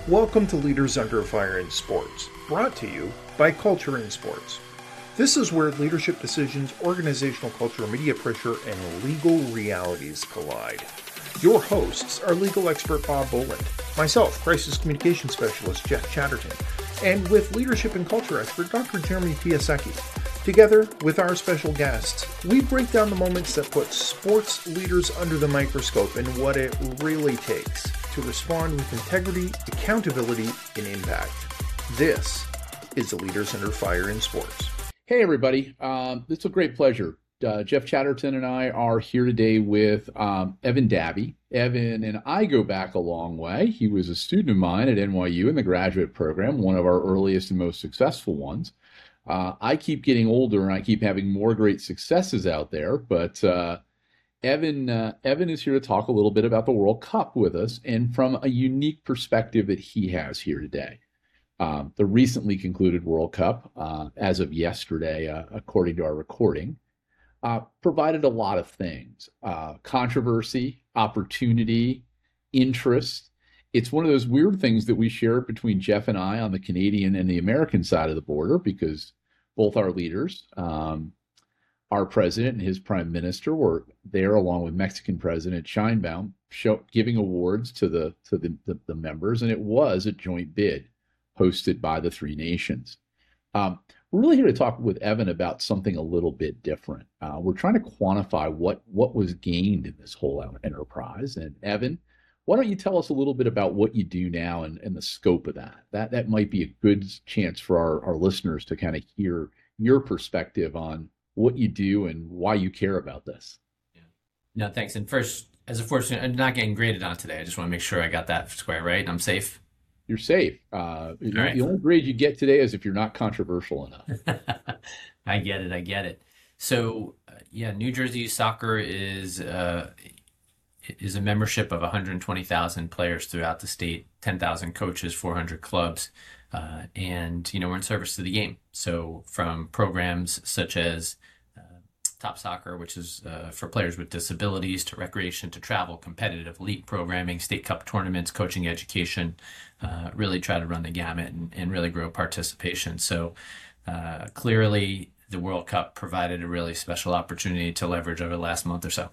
Welcome to Leaders Under Fire in Sports, brought to you by Culture in Sports. This is where leadership decisions, organizational culture, media pressure, and legal realities collide. Your hosts are legal expert Bob Boland, myself, crisis communication specialist Jeff Chatterton, and with leadership and culture expert Dr. Jeremy Piasecki. Together with our special guests, we break down the moments that put sports leaders under the microscope and what it really takes to respond with integrity, accountability, and impact. This is the Leaders Under Fire in Sports. Hey, everybody. It's a great pleasure. Jeff Chatterton and I are here today with Evan Dabby. Evan and I go back a long way. He was a student of mine at NYU in the graduate program, one of our earliest and most successful ones. I keep getting older and I keep having more great successes out there, but Evan is here to talk a little bit about the World Cup with us and from a unique perspective that he has here today. The recently concluded World Cup, as of yesterday, according to our recording, provided a lot of things: controversy, opportunity, interest. It's one of those weird things that we share between Jeff and I on the Canadian and the American side of the border, because both our leaders, our president and his prime minister, were there along with Mexican President Sheinbaum, giving awards to the members, and it was a joint bid hosted by the three nations. We're really here to talk with Evan about something a little bit different. We're trying to quantify what was gained in this whole enterprise. And Evan, why don't you tell us a little bit about what you do now and the scope of that? That might be a good chance for our listeners to kind of hear your perspective on what you do and why you care about this. Yeah. No, thanks. And first, as a fortunate, I'm not getting graded on today. I just want to make sure I got that square right. I'm safe. You're safe. Right. The only grade you get today is if you're not controversial enough. I get it. So, New Jersey Soccer is a membership of 120,000 players throughout the state, 10,000 coaches, 400 clubs, and we're in service to the game. So from programs such as Top Soccer, which is for players with disabilities, to recreation, to travel, competitive league programming, state cup tournaments, coaching, education, really try to run the gamut and really grow participation. So clearly the World Cup provided a really special opportunity to leverage over the last month or so.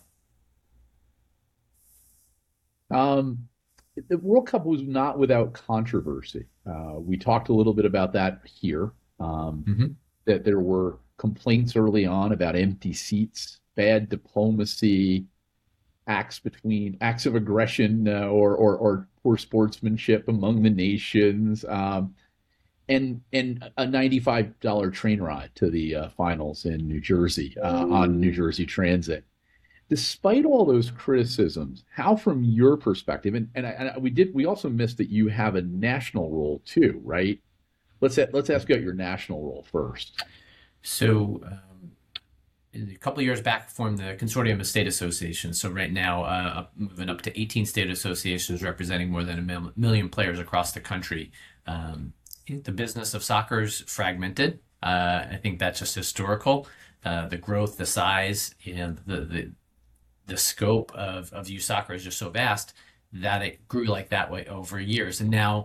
The World Cup was not without controversy. We talked a little bit about that here, that there were complaints early on about empty seats, bad diplomacy, acts of aggression or poor sportsmanship among the nations, and a $95 train ride to the finals in New Jersey on New Jersey Transit. Despite all those criticisms, how, from your perspective, and we also missed that you have a national role too, right? Let's ask about your national role first. So, a couple of years back, formed the Consortium of State Associations. So right now, moving up to 18 state associations representing more than a million players across the country. The business of soccer is fragmented. I think that's just historical. The growth, the size, and the scope of youth soccer is just so vast that it grew like that way over years. And now,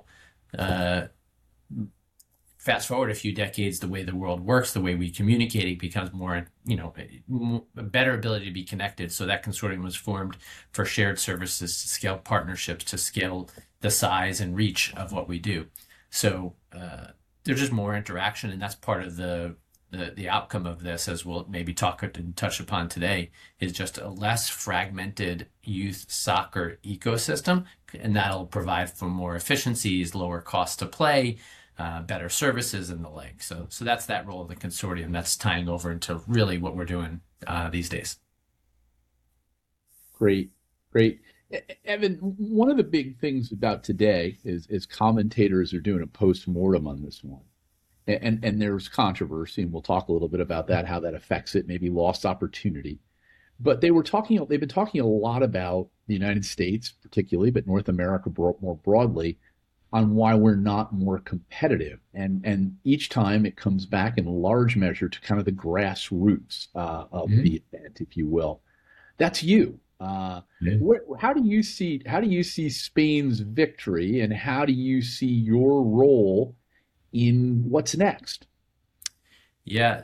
fast forward a few decades, the way the world works, the way we communicate, it becomes more, a better ability to be connected. So that consortium was formed for shared services, to scale partnerships, to scale the size and reach of what we do. So there's just more interaction, and that's part of the outcome of this, as we'll maybe talk and touch upon today, is just a less fragmented youth soccer ecosystem, and that'll provide for more efficiencies, lower cost to play, better services, and the like. So that's that role of the consortium. That's tying over into really what we're doing these days. Great. Evan, one of the big things about today is commentators are doing a post-mortem on this one. And there's controversy, and we'll talk a little bit about that, how that affects it, maybe lost opportunity. But they've been talking a lot about the United States particularly, but North America more broadly, on why we're not more competitive. And each time it comes back in large measure to kind of the grassroots of the event, if you will. That's you. Yeah. How do you see Spain's victory, and how do you see your role in what's next? Yeah,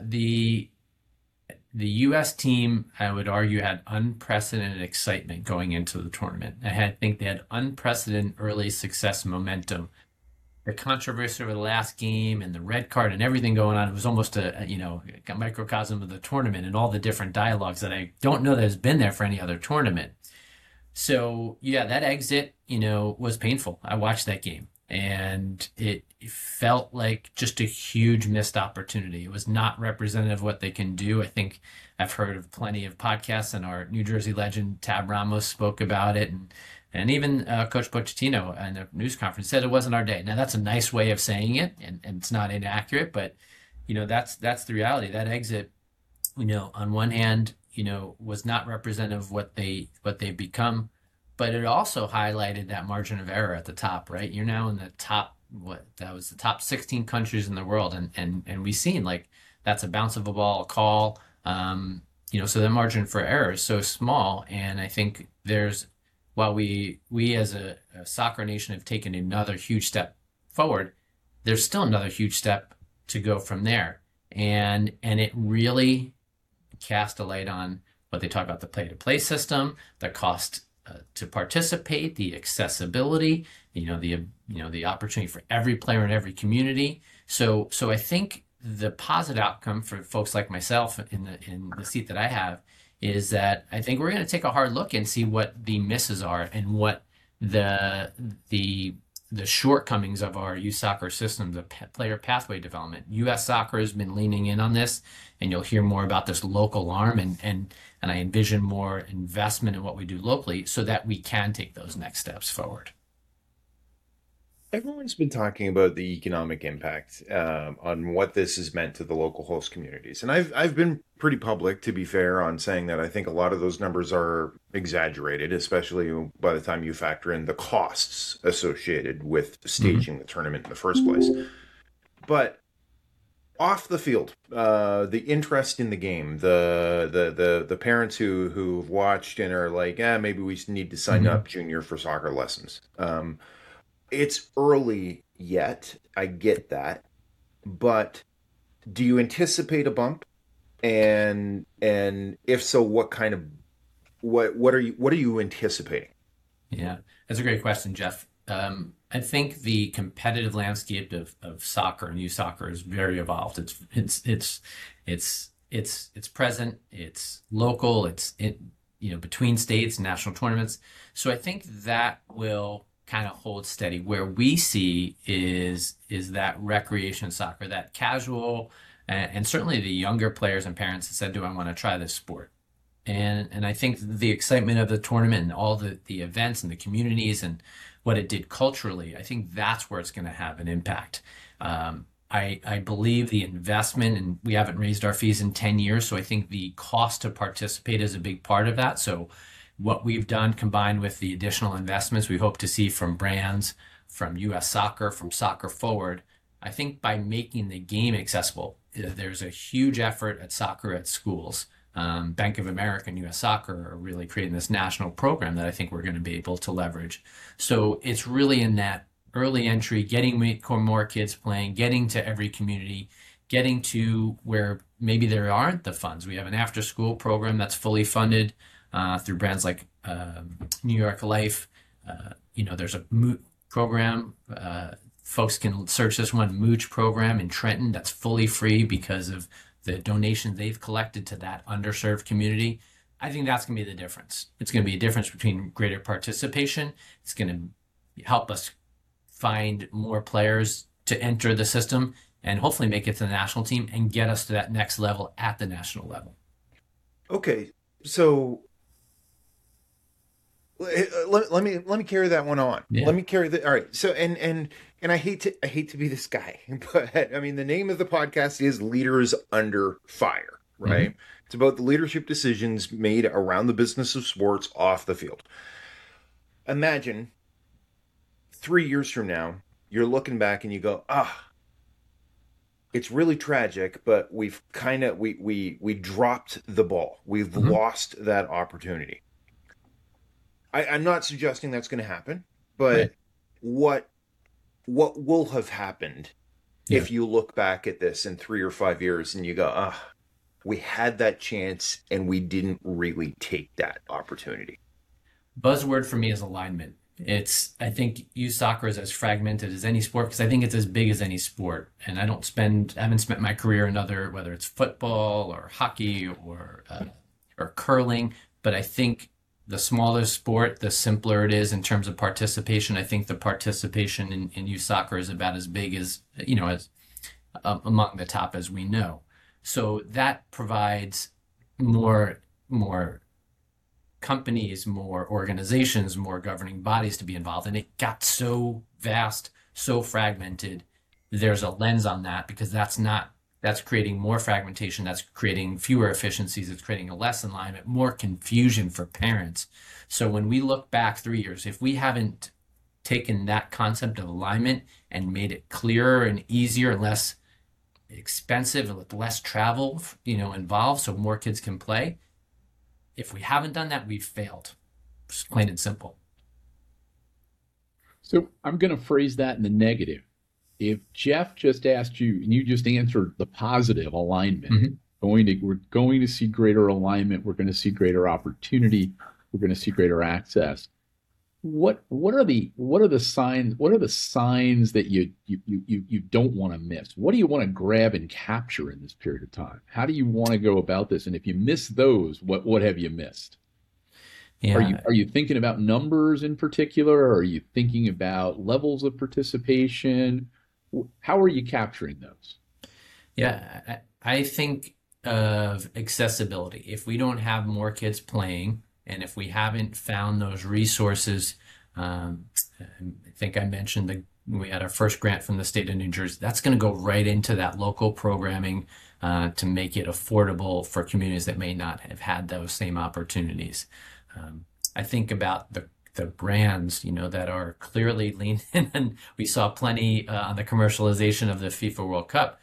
the U.S. team, I would argue, had unprecedented excitement going into the tournament. I think they had unprecedented early success momentum. The controversy over the last game and the red card and everything going on, it was almost a microcosm of the tournament and all the different dialogues that I don't know that has been there for any other tournament. So yeah, that exit, was painful. I watched that game and it felt like just a huge missed opportunity. It was not representative of what they can do. I think I've heard of plenty of podcasts, and our New Jersey legend Tab Ramos spoke about it, and even Coach Pochettino in a news conference said it wasn't our day. Now that's a nice way of saying it, and it's not inaccurate, but that's the reality. That exit, on one hand, was not representative of what they've become, but it also highlighted that margin of error at the top, right? You're now in the top, that was the top 16 countries in the world, and we've seen like that's a bounce of a ball, a call, so the margin for error is so small, and I think while we as a soccer nation have taken another huge step forward, there's still another huge step to go from there, and it really cast a light on what they talk about: the play-to-play system, the cost to participate, the accessibility, the opportunity for every player in every community. So I think the positive outcome for folks like myself in the seat that I have is that I think we're going to take a hard look and see what the misses are and what the shortcomings of our youth soccer system, the player pathway development. U.S. Soccer has been leaning in on this, and you'll hear more about this local arm, and I envision more investment in what we do locally so that we can take those next steps forward. Everyone's been talking about the economic impact on what this has meant to the local host communities. And I've been pretty public, to be fair, on saying that I think a lot of those numbers are exaggerated, especially by the time you factor in the costs associated with staging the tournament in the first place. But off the field, the interest in the game, the parents who've watched and are like, maybe we need to sign up Junior for soccer lessons. It's early yet, I get that, but do you anticipate a bump? And if so, what are you anticipating? Yeah, that's a great question, Jeff. I think the competitive landscape of soccer and youth soccer is very evolved. It's present. It's local. It's between states and national tournaments. So I think that will kind of hold steady. Where we see is that recreation soccer, that casual, and certainly the younger players and parents that said, "Do I want to try this sport?" And I think the excitement of the tournament and all the events and the communities and what it did culturally, I think that's where it's going to have an impact. I believe the investment, and we haven't raised our fees in 10 years, so I think the cost to participate is a big part of that. So what we've done, combined with the additional investments we hope to see from brands, from U.S. Soccer, from Soccer Forward, I think by making the game accessible, there's a huge effort at soccer at schools. Bank of America and U.S. Soccer are really creating this national program that I think we're going to be able to leverage. So it's really in that early entry, getting more kids playing, getting to every community, getting to where maybe there aren't the funds. We have an after-school program that's fully funded through brands like New York Life. There's a Mooch program. Folks can search this one, Mooch program in Trenton, that's fully free because of the donations they've collected to that underserved community. I think that's going to be the difference. It's going to be a difference between greater participation. It's going to help us find more players to enter the system and hopefully make it to the national team and get us to that next level at the national level. Okay, so let me carry that one on. Yeah. Let me carry that. All right. So and I hate to be this guy, but I mean the name of the podcast is Leaders Under Fire, right? Mm-hmm. It's about the leadership decisions made around the business of sports off the field. Imagine 3 years from now, you're looking back and you go, it's really tragic, but we've kind of we dropped the ball. We've lost that opportunity. I'm not suggesting that's going to happen, but Right. what what will have happened Yeah. if you look back at this in 3 or 5 years and you go, ah, we had that chance and we didn't really take that opportunity. Buzzword for me is alignment. I think youth soccer is as fragmented as any sport because I think it's as big as any sport. And I haven't spent my career in other, whether it's football or hockey or curling, but I think the smaller sport, the simpler it is in terms of participation. I think the participation in youth soccer is about as big as, as among the top as we know. So that provides more companies, more organizations, more governing bodies to be involved. And it got so vast, so fragmented. There's a lens on that because that's creating more fragmentation. That's creating fewer efficiencies. It's creating a less alignment, more confusion for parents. So when we look back 3 years, if we haven't taken that concept of alignment and made it clearer and easier and less expensive and with less travel, involved so more kids can play, if we haven't done that, we've failed. Just plain and simple. So I'm going to phrase that in the negative. If Jeff just asked you and you just answered the positive alignment, Mhm. we're going to see greater alignment, we're going to see greater opportunity, we're going to see greater access. What are the signs that you don't want to miss? What do you want to grab and capture in this period of time? How do you want to go about this? And if you miss those, what have you missed? Yeah. Are you thinking about numbers in particular? Or are you thinking about levels of participation? How are you capturing those? Yeah. I think of accessibility. If we don't have more kids playing, and if we haven't found those resources, I think I mentioned that we had our first grant from the state of New Jersey. That's going to go right into that local programming to make it affordable for communities that may not have had those same opportunities. I think about the brands, that are clearly leaned in, and we saw plenty on the commercialization of the FIFA World Cup.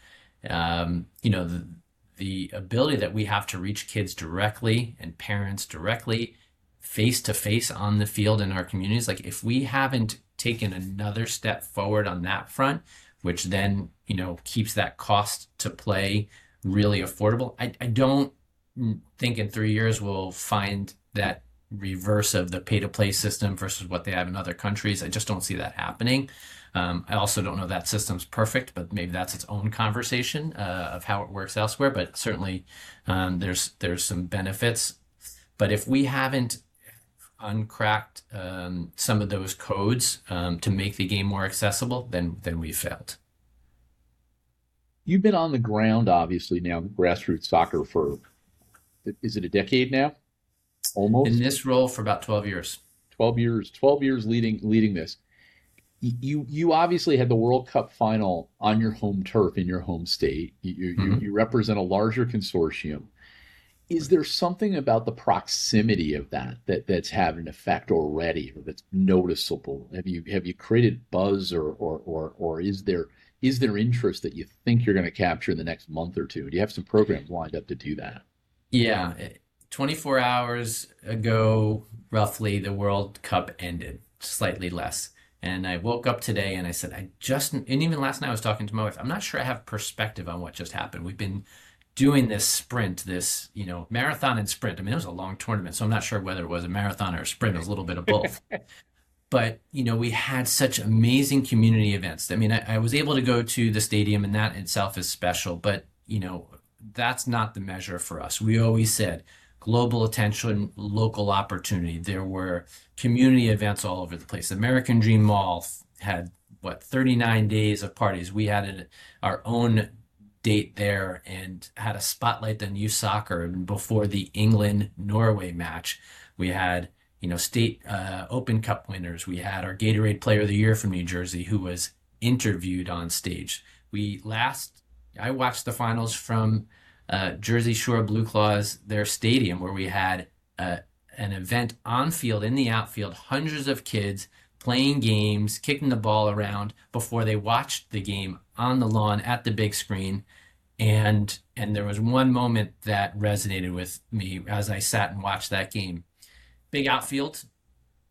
The ability that we have to reach kids directly and parents directly, face to face on the field in our communities. Like if we haven't taken another step forward on that front, which then, keeps that cost to play really affordable. I don't think in 3 years we'll find that reverse of the pay to play system versus what they have in other countries. I just don't see that happening. I also don't know that system's perfect, but maybe that's its own conversation of how it works elsewhere. But certainly there's some benefits. But if we haven't uncracked some of those codes to make the game more accessible, then we failed. You've been on the ground, obviously, now, grassroots soccer for, is it a decade now? In Almost this role for about 12 years. 12 years leading this. You obviously had the World Cup final on your home turf in your home state. You represent a larger consortium. Is there something about the proximity of that's having an effect already, or that's noticeable? Have you created buzz, or is there interest that you think you're going to capture in the next month or two? Do you have some programs lined up to do that? Yeah. 24 hours ago, roughly, the World Cup ended, slightly less. And I woke up today and I said, and even last night I was talking to my wife, I'm not sure I have perspective on what just happened. We've been doing this sprint, marathon and sprint. I mean, it was a long tournament, so I'm not sure whether it was a marathon or a sprint. It was a little bit of both. But, we had such amazing community events. I mean, I was able to go to the stadium, and that itself is special. But, that's not the measure for us. We always said global attention, local opportunity. There were community events all over the place. American Dream Mall had, 39 days of parties. We had our own date there and had a spotlight on youth soccer. And before the England-Norway match, we had, state Open Cup winners. We had our Gatorade Player of the Year from New Jersey who was interviewed on stage. I watched the finals from Jersey Shore Blue Claws, their stadium, where we had an event on field, in the outfield, hundreds of kids playing games, kicking the ball around before they watched the game on the lawn at the big screen. And there was one moment that resonated with me as I sat and watched that game. Big outfield,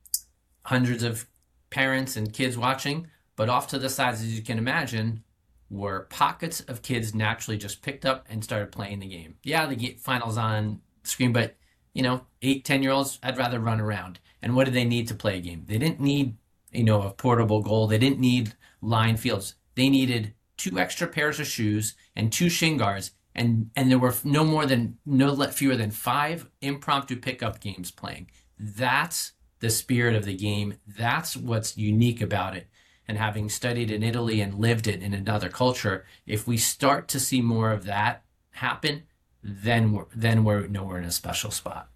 hundreds of parents and kids watching, but off to the sides, as you can imagine, were pockets of kids naturally just picked up and started playing the game. Yeah, the finals on screen, but 8, 10-year-olds, I'd rather run around. And what did they need to play a game? They didn't need, a portable goal. They didn't need line fields. They needed 2 extra pairs of shoes and 2 shin guards. And there were no fewer than 5 impromptu pickup games playing. That's the spirit of the game. That's what's unique about it. And having studied in Italy and lived it in another culture, if we start to see more of that happen, then we're in a special spot.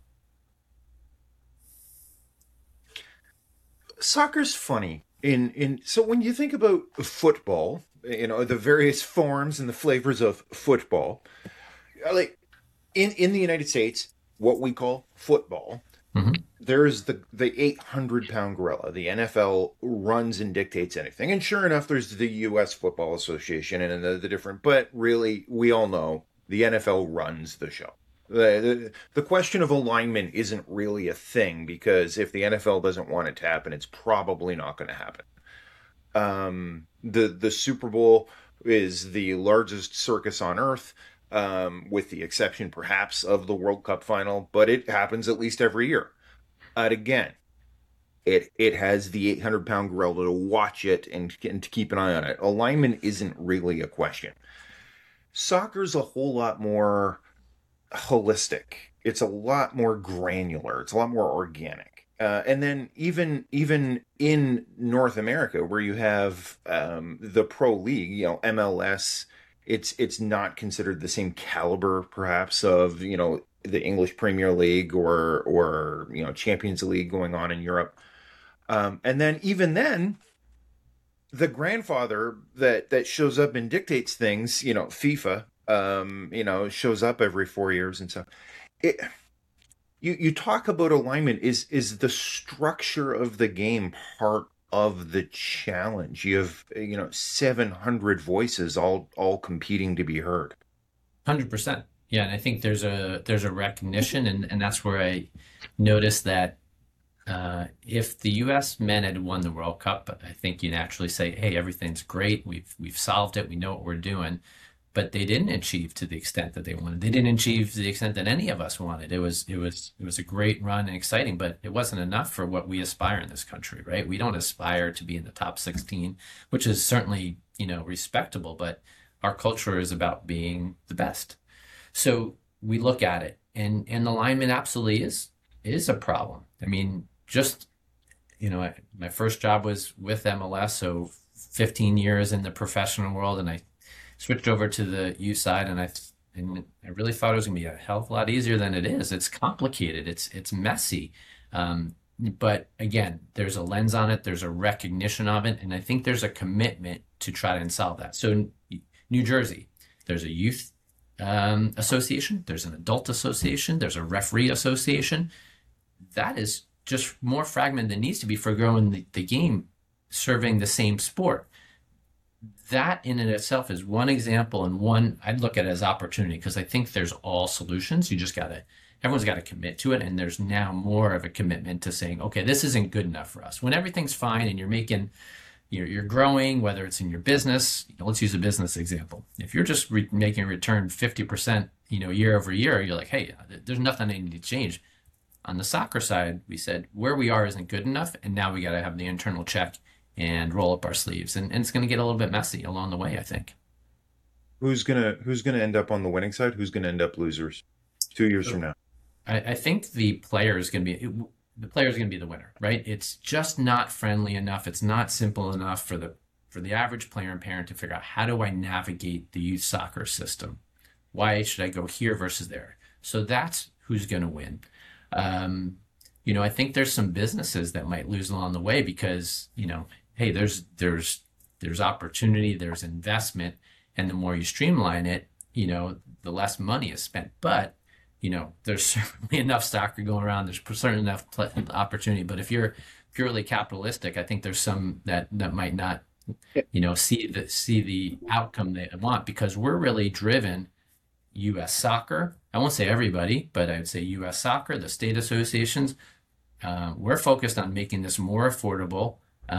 Soccer's funny. So when you think about football, the various forms and the flavors of football, like in the United States, what we call football. Mm-hmm. There's the 800-pound gorilla. The NFL runs and dictates anything. And sure enough, there's the U.S. Football Association and the different, but really, we all know the NFL runs the show. The question of alignment isn't really a thing, because if the NFL doesn't want it to happen, it's probably not going to happen. The Super Bowl is the largest circus on earth. With the exception perhaps of the World Cup final, but it happens at least every year. Again, it has the 800-pound gorilla to watch it and to keep an eye on it. Alignment isn't really a question. Soccer's a whole lot more holistic. It's a lot more granular. It's a lot more organic. And then even in North America, where you have the pro league, MLS, it's not considered the same caliber, perhaps, of the English Premier League or Champions League going on in Europe. And then even then, the grandfather that shows up and dictates things, FIFA, shows up every 4 years and stuff. You talk about alignment. Is the structure of the game part of the challenge? You have 700 voices all competing to be heard. 100%. Yeah, and I think there's a recognition, and that's where I noticed that if the U.S. men had won the World Cup, I think you naturally say, hey, everything's great, we've solved it, we know what we're doing. But they didn't achieve to the extent that they wanted. They didn't achieve to the extent that any of us wanted. It was a great run and exciting, but it wasn't enough for what we aspire in this country, right? We don't aspire to be in the top 16, which is certainly, respectable, but our culture is about being the best. So we look at it, and alignment absolutely is a problem. I mean, just, my first job was with MLS, so 15 years in the professional world, and I switched over to the U side, and I really thought it was going to be a hell of a lot easier than it is. It's complicated. It's messy. But again, there's a lens on it. There's a recognition of it. And I think there's a commitment to try and solve that. So New Jersey, there's a youth association. There's an adult association. There's a referee association. That is just more fragmented than needs to be for growing the game, serving the same sport. That in and of itself is one example, and one I'd look at it as opportunity, because I think there's all solutions. Everyone's got to commit to it, and there's now more of a commitment to saying, okay, this isn't good enough for us. When everything's fine and you're growing, whether it's in your business, let's use a business example. If you're just making a return 50%, year over year, you're like, hey, there's nothing I need to change. On the soccer side, we said where we are isn't good enough, and now we got to have the internal check and roll up our sleeves, and it's going to get a little bit messy along the way, I think. Who's gonna end up on the winning side? Who's gonna end up losers 2 years from now? I think the player is going to be the winner, right? It's just not friendly enough. It's not simple enough for the average player and parent to figure out, how do I navigate the youth soccer system? Why should I go here versus there? So that's who's going to win. I think there's some businesses that might lose along the way because, hey, there's opportunity, there's investment, and the more you streamline it, the less money is spent. But, there's certainly enough soccer going around. There's certainly enough opportunity. But if you're purely capitalistic, I think there's some that might not, see the outcome they want, because we're really driven. U.S. soccer, I won't say everybody, but I would say U.S. soccer, the state associations, we're focused on making this more affordable,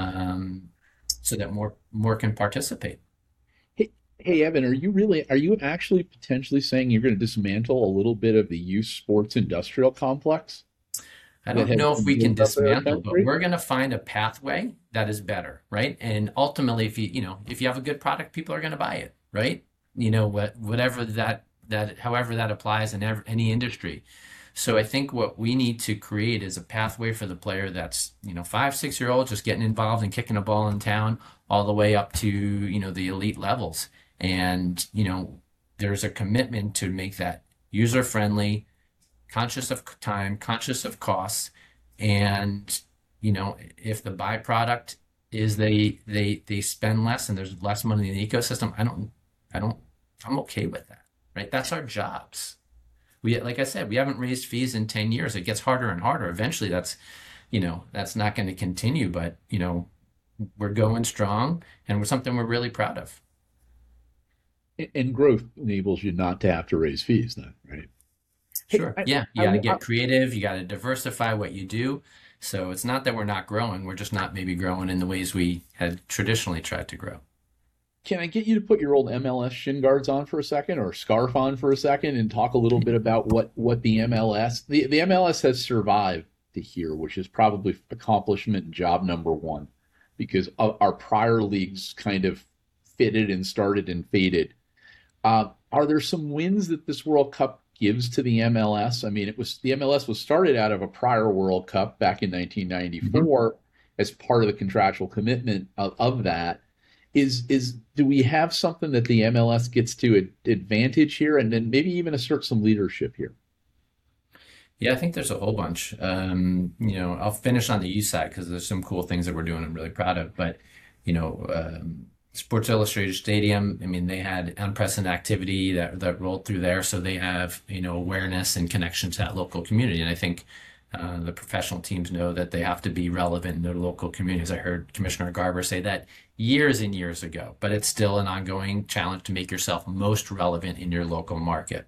so that more can participate. Hey, Evan, are you actually potentially saying you're going to dismantle a little bit of the youth sports industrial complex I that don't has know if been we can built up in our dismantle, but country? we're going to find a pathway that is better, right? And ultimately, if you have a good product, people are going to buy it, right? Whatever however that applies in any industry. So I think what we need to create is a pathway for the player that's, 5, 6 year old, just getting involved and kicking a ball in town, all the way up to, the elite levels. And, there's a commitment to make that user friendly, conscious of time, conscious of costs. And, if the byproduct is they spend less and there's less money in the ecosystem, I'm okay with that, right? That's our jobs. Like I said, we haven't raised fees in 10 years. It gets harder and harder. Eventually that's not going to continue, but, we're going strong, and we're something we're really proud of. And growth enables you not to have to raise fees then, right? Hey, Sure. Yeah. You got to get creative. You got to diversify what you do. So it's not that we're not growing. We're just not maybe growing in the ways we had traditionally tried to grow. can I get you to put your old MLS shin guards on for a second, or scarf on for a second, and talk a little bit about what the the MLS has survived to here, which is probably accomplishment job number one, because our prior leagues kind of fitted and started and faded. Are there some wins that this World Cup gives to the MLS? I mean, the MLS was started out of a prior World Cup back in 1994 as part of the contractual commitment of that. Do we have something that the MLS gets to advantage here, and then maybe even assert some leadership here? Yeah, I think there's a whole bunch. I'll finish on the youth side because there's some cool things that we're doing I'm really proud of. But, Sports Illustrated Stadium, I mean, they had unprecedented activity that rolled through there. So they have, awareness and connection to that local community. And I think the professional teams know that they have to be relevant in their local communities. I heard Commissioner Garber say that years and years ago, but it's still an ongoing challenge to make yourself most relevant in your local market.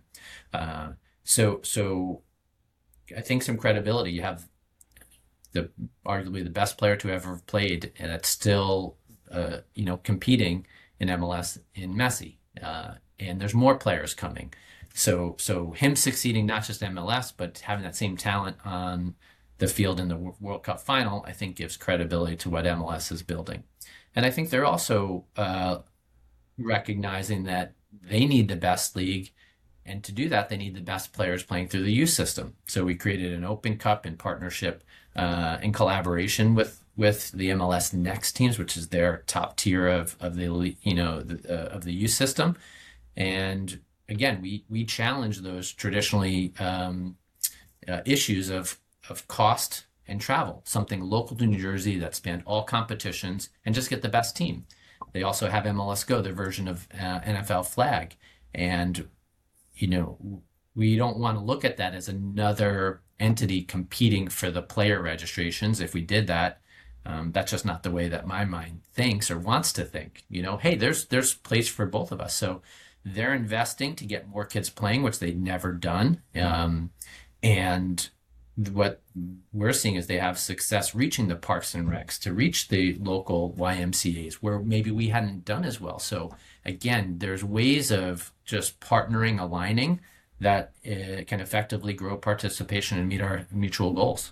So I think some credibility. You have arguably the best player to ever have played, and it's still competing in MLS in Messi, and there's more players coming. So him succeeding not just MLS, but having that same talent on the field in the World Cup final, I think gives credibility to what MLS is building. And I think they're also recognizing that they need the best league, and to do that, they need the best players playing through the youth system. So we created an Open Cup in partnership, in collaboration with the MLS Next teams, which is their top tier of the elite, of the youth system. And again, we challenge those traditionally issues of cost and travel, something local to New Jersey that spanned all competitions, and just get the best team. They also have MLS Go, their version of NFL Flag. And, we don't want to look at that as another entity competing for the player registrations. If we did that, that's just not the way that my mind thinks or wants to think. Hey, there's place for both of us. So they're investing to get more kids playing, which they'd never done. And what we're seeing is they have success reaching the parks and recs, to reach the local YMCAs where maybe we hadn't done as well. So again, there's ways of just partnering, aligning that can effectively grow participation and meet our mutual goals.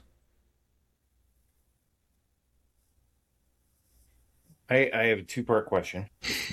I have a two-part question.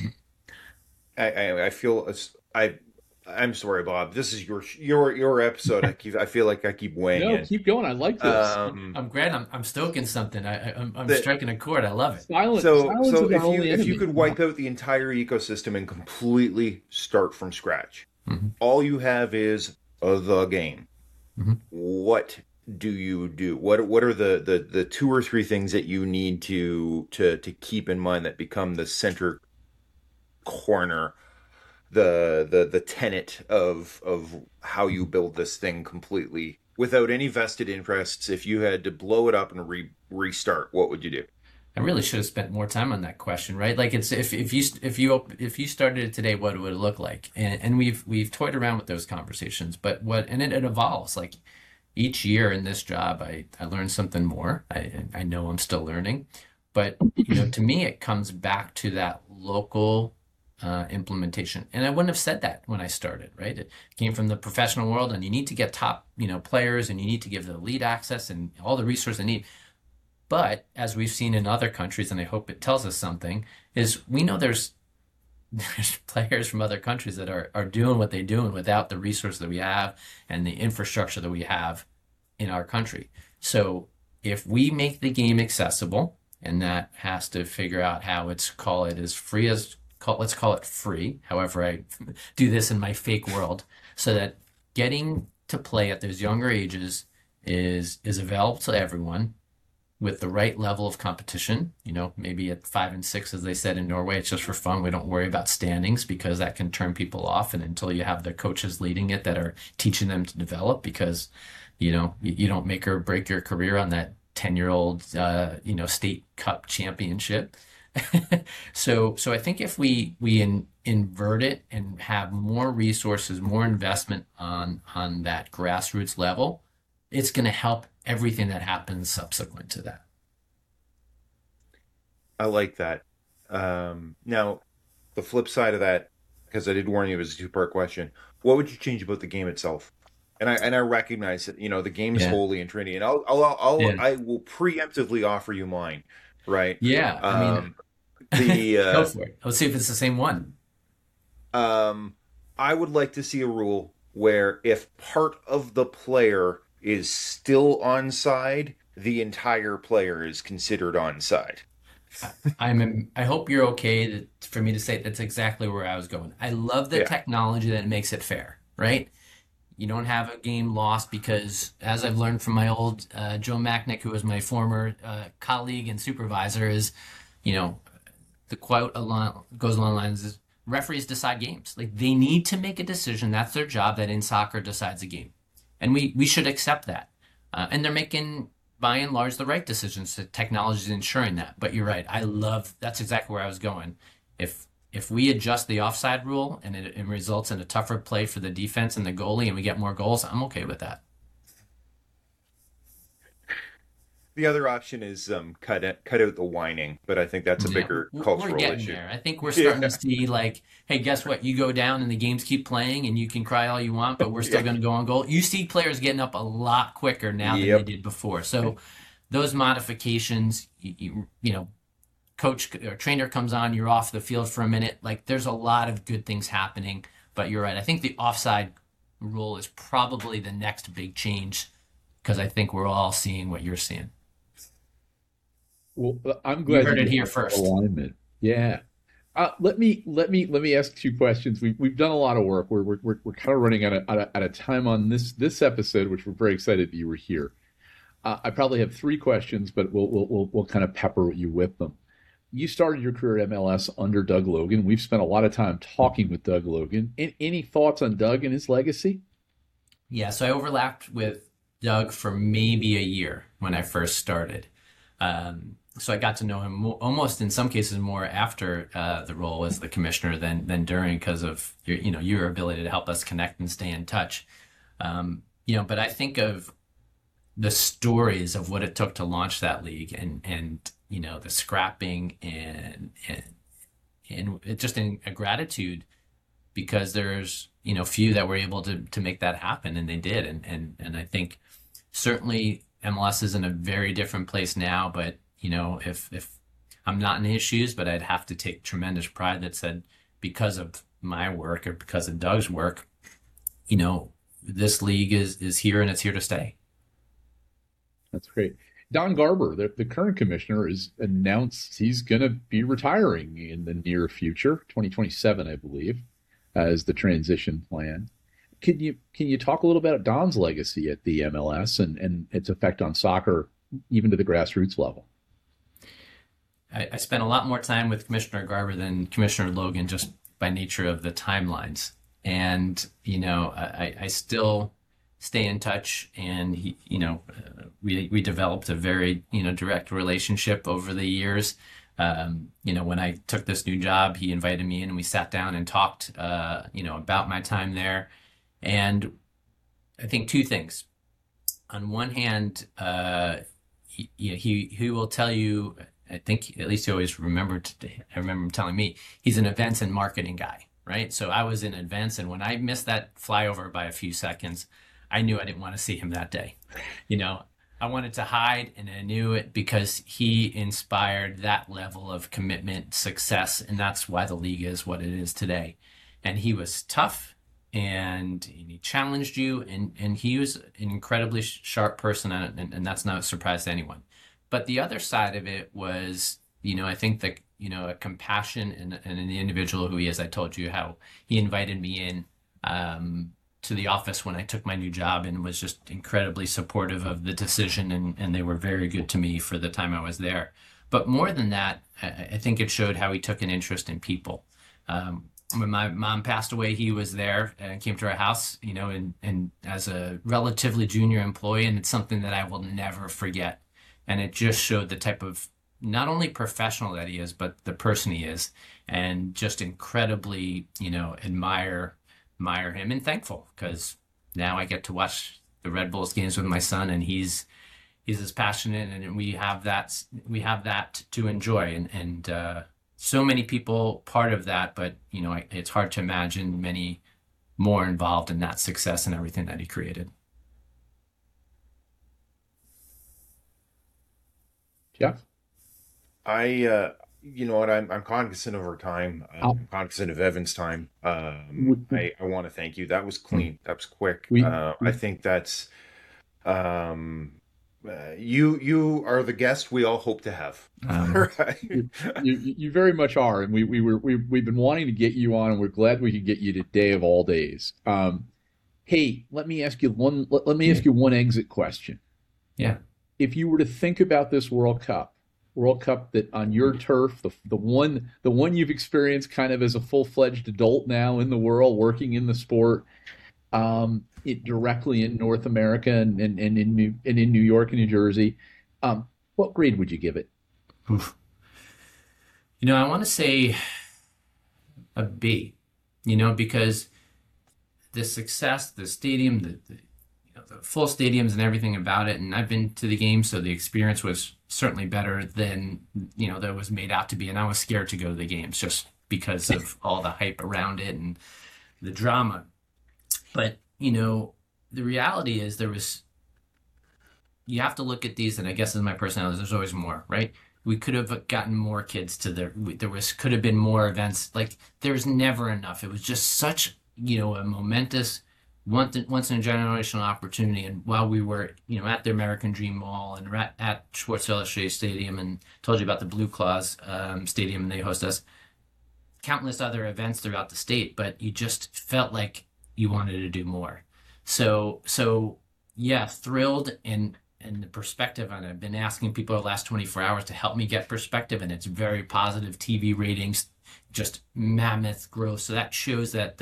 I feel I'm sorry, Bob. This is your episode. I feel like I keep weighing in. No, keep going. I like this. I'm glad. I'm stoking something. I'm striking a chord. I love it. Silence So is our only if you enemy. could wipe out the entire ecosystem and completely start from scratch, all you have is the game. What do you do? What are the two or three things that you need to keep in mind that become the center corner, the tenet of how you build this thing completely without any vested interests? If you had to blow it up and restart, what would you do? I really should have spent more time on that question, right? Like, it's if you started it today, what would it look like? And we've toyed around with those conversations, but it evolves. Like, each year in this job, I learn something more. I know I'm still learning, but to me, it comes back to that local implementation. And I wouldn't have said that when I started, right? It came from the professional world, and you need to get top, players, and you need to give the elite access and all the resources they need. But as we've seen in other countries, and I hope it tells us something, is we know there's players from other countries that are doing what they're doing without the resources that we have and the infrastructure that we have in our country. So if we make the game accessible, and that has to figure out how let's call it free, however I do this in my fake world, so that getting to play at those younger ages is available to everyone with the right level of competition. Maybe at 5 and 6, as they said in Norway, it's just for fun. We don't worry about standings because that can turn people off. And until you have the coaches leading it that are teaching them to develop, because, you don't make or break your career on that 10-year-old, state cup championship. So I think if we invert it and have more resources, more investment on that grassroots level, it's going to help everything that happens subsequent to that. I like that. Now, the flip side of that, because I did warn you it was a two-part question, what would you change about the game itself? And I recognize that the game is holy and Trinity, and I will preemptively offer you mine, right? Yeah, go for it. Let's see if it's the same one. I would like to see a rule where if part of the player is still onside, the entire player is considered onside. I hope you're okay for me to say that's exactly where I was going. I love the technology that makes it fair, right? You don't have a game lost because, as I've learned from my old Joe Macknick, who was my former colleague and supervisor, is, the quote goes along the lines is, referees decide games. Like, they need to make a decision. That's their job. That in soccer decides a game. And we should accept that. And they're making, by and large, the right decisions. So technology is ensuring that. But you're right. That's exactly where I was going. If we adjust the offside rule and it results in a tougher play for the defense and the goalie and we get more goals, I'm okay with that. The other option is cut out the whining, but I think that's a bigger cultural issue. There. I think we're starting to see hey, guess what? You go down and the games keep playing and you can cry all you want, but we're still going to go on goal. You see players getting up a lot quicker now than they did before. So those modifications, coach or trainer comes on, you're off the field for a minute. There's a lot of good things happening, but you're right. I think the offside rule is probably the next big change because I think we're all seeing what you're seeing. Well, I'm glad you heard it here first. Alignment. Yeah. Let me ask two questions. We've done a lot of work. We're kind of running out of time on this episode, which we're very excited that you were here. I probably have three questions, but we'll kind of pepper you with them. You started your career at MLS under Doug Logan. We've spent a lot of time talking with Doug Logan. Any thoughts on Doug and his legacy? Yeah, so I overlapped with Doug for maybe a year when I first started. So I got to know him almost in some cases more after the role as the commissioner than during, because of your ability to help us connect and stay in touch. But I think of the stories of what it took to launch that league and the scrapping and it just in a gratitude, because there's few that were able to make that happen, and they did. And I think certainly MLS is in a very different place now, but if I'm not in his shoes, but I'd have to take tremendous pride that said, because of my work or because of Doug's work, this league is here and it's here to stay. That's great. Don Garber, the current commissioner, has announced he's going to be retiring in the near future, 2027, I believe, as the transition plan. Can you talk a little bit about Don's legacy at the MLS and its effect on soccer, even to the grassroots level? I spent a lot more time with Commissioner Garber than Commissioner Logan, just by nature of the timelines. And, I still stay in touch, and we developed a very, direct relationship over the years. When I took this new job, he invited me in and we sat down and talked, about my time there. And I think two things. on one hand, he will tell you, I think at least he always I remember him telling me, he's an events and marketing guy, right? So I was in events, and when I missed that flyover by a few seconds, I knew I didn't want to see him that day. I wanted to hide, and I knew it because he inspired that level of commitment, success, and that's why the league is what it is today. And he was tough, and he challenged you, and he was an incredibly sharp person, and that's not a surprise to anyone. But the other side of it was, I think that, a compassion and an individual who he is. I told you how he invited me in to the office when I took my new job and was just incredibly supportive of the decision, and they were very good to me for the time I was there. But more than that, I think it showed how he took an interest in people. When my mom passed away, he was there and came to our house, and as a relatively junior employee, and it's something that I will never forget. And it just showed the type of not only professional that he is, but the person he is, and just incredibly, admire him and thankful, because now I get to watch the Red Bulls games with my son, and he's as passionate, and we have that to enjoy, and so many people part of that, but it's hard to imagine many more involved in that success and everything that he created. Jeff? You know what? I'm cognizant of our time. I'm cognizant of Evan's time. I want to thank you. That was clean. That was quick. I think that's you are the guest we all hope to have. Right? You very much are, and we've been wanting to get you on, and we're glad we could get you today of all days. Hey, let me ask you one exit question. Yeah. If you were to think about this World Cup that on your turf, the one you've experienced kind of as a full-fledged adult now in the world, working in the sport, directly in North America and in New York and New Jersey, what grade would you give it? Oof. I want to say a B, because the success, the stadium, the full stadiums and everything about it, and I've been to the game, so the experience was certainly better than that it was made out to be, and I was scared to go to the games just because of all the hype around it and the drama. But the reality is you have to look at these, and I guess in my personality, there's always more, right? We could have gotten more kids to could have been more events. Like, there's never enough. It was just such a momentous, once in a generational opportunity. And while we were, at the American Dream Mall and at Sports Illustrated Stadium, and told you about the Blue Claws Stadium, and they host us, countless other events throughout the state, but you just felt like you wanted to do more. So yeah, thrilled, and the perspective, and I've been asking people the last 24 hours to help me get perspective, and it's very positive. TV ratings, just mammoth growth. So that shows that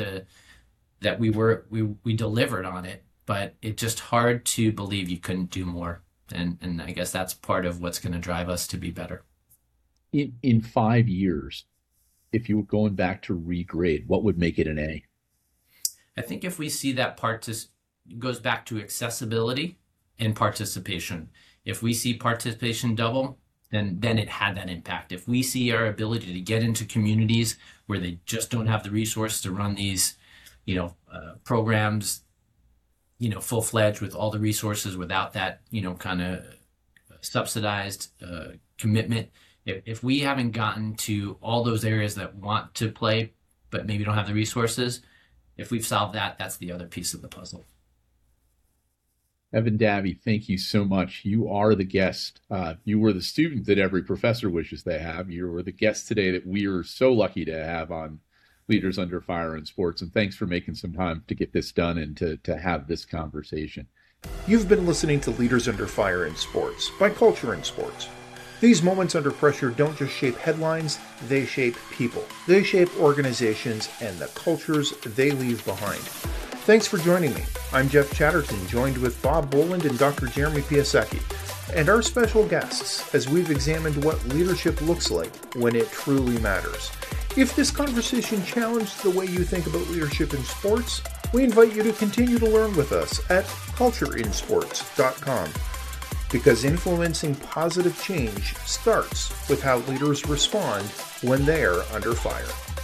we delivered on it, but it's just hard to believe you couldn't do more. And I guess that's part of what's going to drive us to be better. In 5 years, if you were going back to regrade, what would make it an A? I think if we see that goes back to accessibility and participation. If we see participation double, then it had that impact. If we see our ability to get into communities where they just don't have the resource to run these programs, full-fledged with all the resources without that, kind of subsidized commitment. If we haven't gotten to all those areas that want to play, but maybe don't have the resources, if we've solved that, that's the other piece of the puzzle. Evan Dabby, thank you so much. You are the guest. You were the student that every professor wishes they have. You were the guest today that we are so lucky to have on Leaders Under Fire in Sports. And thanks for making some time to get this done and to have this conversation. You've been listening to Leaders Under Fire in Sports by Culture in Sports. These moments under pressure don't just shape headlines, they shape people. They shape organizations and the cultures they leave behind. Thanks for joining me. I'm Jeff Chatterton, joined with Bob Boland and Dr. Jeremy Piasecki, and our special guests as we've examined what leadership looks like when it truly matters. If this conversation challenged the way you think about leadership in sports, We invite you to continue to learn with us at cultureinsports.com, because influencing positive change starts with how leaders respond when they are under fire.